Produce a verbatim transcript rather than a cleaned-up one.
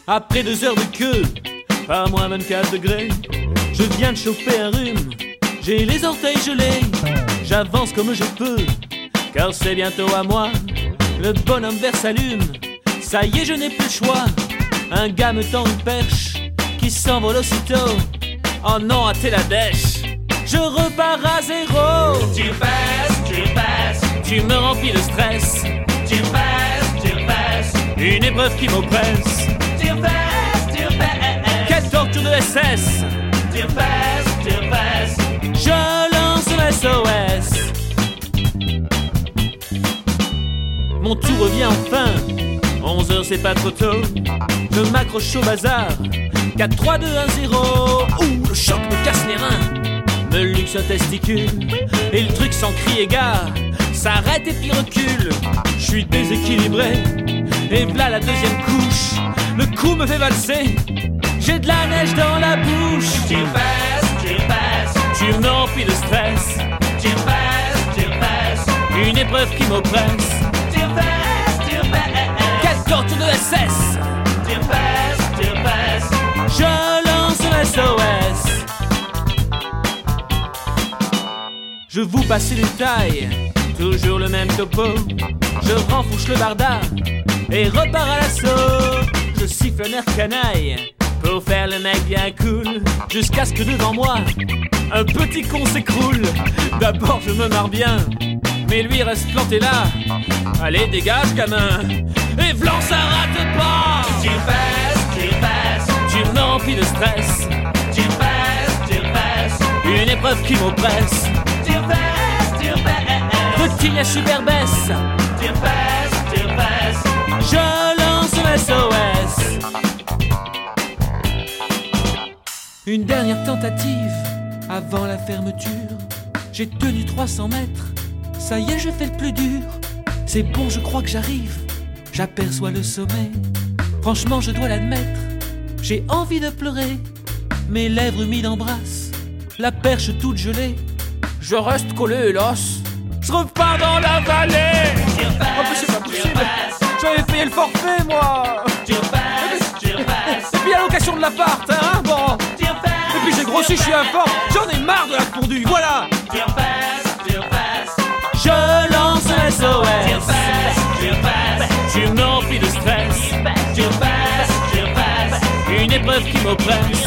Après deux heures de queue, à moins vingt-quatre degrés, je viens de chauffer un rhume, j'ai les orteils gelés. J'avance comme je peux, car c'est bientôt à moi. Le bonhomme vert s'allume, ça y est je n'ai plus le choix. Un gars me tend une perche, qui s'envole aussitôt. Oh non, raté la dèche, je repars à zéro. Tu passes, tu passes, Tu me remplis de stress, tu passes, tu passes, une épreuve qui m'oppresse. tu passes, tu passes, Quelle torture de S S, tu passes, tu passes. je lance un S O S. Mon tour revient enfin, onze heures c'est pas trop tôt. Je m'accroche au bazar, quatre, trois, deux, un, zéro. Ouh, le choc me casse les reins, me luxe un testicule. Et le truc sans crier gare, s'arrête et puis recule. Je suis déséquilibré, et v'là la deuxième couche. Le coup me fait valser, j'ai de la neige dans la bouche. Tu passes, tu passes, Tu me remplis de stress, tu passes, tu passes, une épreuve qui m'oppresse. tu passes, tu passes, Quelle torture de S S, tu passes, tu passes. je lance un S O S. Je vous passe les détails, toujours le même topo. Je renfourche le barda et repars à l'assaut. Je siffle un air canaille pour faire le mec bien cool, jusqu'à ce que devant moi un petit con s'écroule. D'abord je me marre bien, mais lui reste planté là. Allez dégage gamin, et v'lan ça rate pas. Tu passes, tu passes, Tu me remplis de stress, tu passes, tu passes, une épreuve qui m'oppresse. tu passes, tu passes, Petit à super baisse, tu passes, tu passes. je lance un S O S. Une dernière tentative avant la fermeture. J'ai tenu trois cents mètres, ça y est je fais le plus dur. C'est bon, je crois que j'arrive, j'aperçois le sommet. Franchement je dois l'admettre, j'ai envie de pleurer. Mes lèvres humides embrassent la perche toute gelée. Je reste collé hélas, je repars dans la vallée. Tu Oh mais c'est pas passes, tu possible, passes, j'avais payé le forfait moi. tu passes, tu passes, Et puis la location de l'appart, hein, bon. tu passes. Et puis j'ai grossi, je suis informe, j'en ai marre de la fondue, voilà. Tu passes, tu passes, Je lance un S O tu S, passes, tu passes, tu me remplis de stress, tu passes, tu passes, une épreuve qui m'oppresse.